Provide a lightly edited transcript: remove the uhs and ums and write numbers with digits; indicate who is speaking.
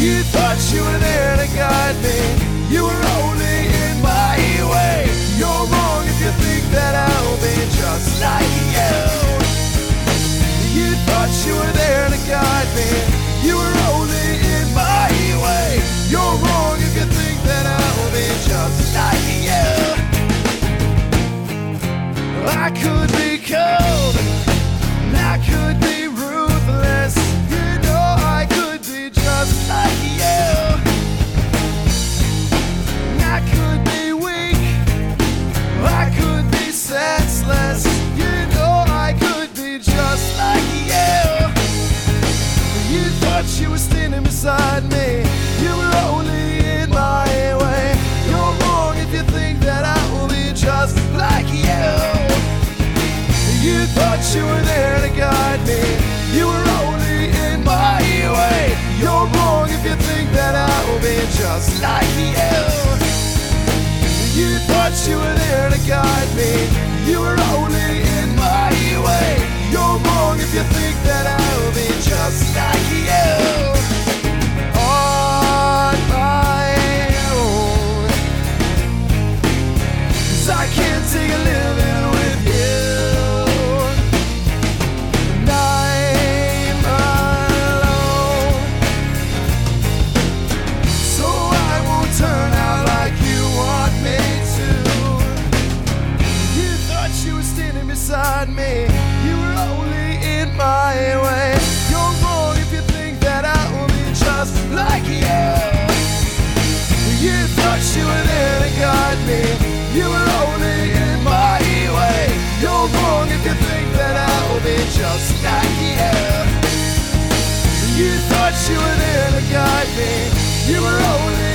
Speaker 1: You thought you were there to guide me. You were only in my way. You're wrong if you think that I'll be just like you. You thought you were there to guide me. You were only in my way. You're wrong if you think that I'll be just like you. I could be cold, and I could be ruthless. You know I could be just like you. And I could be weak, I could be senseless. You know I could be just like you. You thought you were standing beside me. You were only in my way. You're wrong if you think that I will be just like you. You thought you were there to guide me. You were only in my way. You're wrong if you think that I will be just like you. You thought you were there to guide me. You were only in my way. You're wrong if you think that I will be just like you. On my own, 'cause I can't take a living with you. And I'm alone, so I won't turn out like you want me to. You thought you were standing beside me. You were only in my way. You're wrong if you think that I will be just like you. You thought you were there to guide me. You were only in my way. You're wrong if you think that I will be just like you. You thought you were there to guide me. You were only